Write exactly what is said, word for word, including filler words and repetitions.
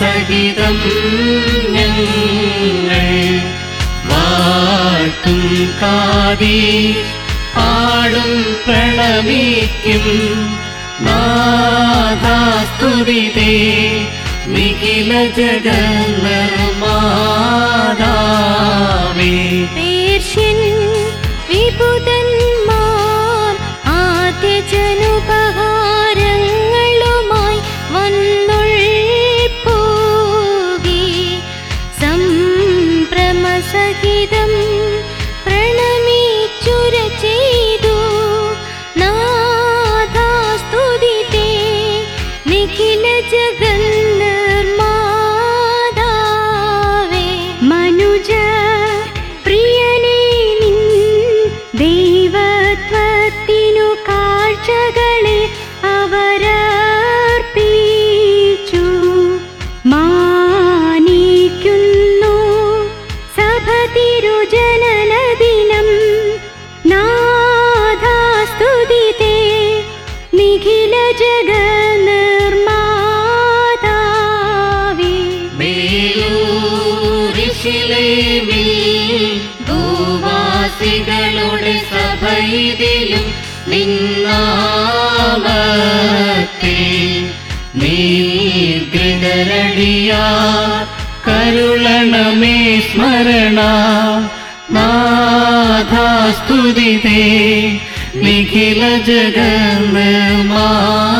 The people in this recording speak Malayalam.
സഹിതം ഞങ്ങൾ വാഴ്ത്തും കാദീശ് പാടും പ്രണമിക്കും നാഥാസ്തുതിതേ നിഖില ജഗന്മാതാവേ. പേർഷ്യൻ വിഭുതന്മാർ ആദ്യജനുപഹാരങ്ങളുമായി വന്നൊൾപോകി സംഭ്രമസഹിതം പ്രണമിച്ചുര ചെയ്തു നാഥാസ്തുതിതേ നിഖില ജഗന്മാതാവേ. മനുജ പ്രിയനേ നിൻ ദൈവത്വത്തിനു കാഴ്ചകളെ അവരർപ്പിച്ചു മാനിക്കുന്നു സഭ തിരുജനനദിനം നാഥാസ്തുതിതേ നിഖില ജഗന്മാതാവേ. മേലൂരിശിലേമിൽ ഭൂവാസികളുടെ സഭയിലും നിന്നാമത്തെ നീർഗൃതരടിയാർ കരുളണമേ സ്മരണ നാഥാസ്തുതിതേ നിഖില ജഗന്മാതാവേ.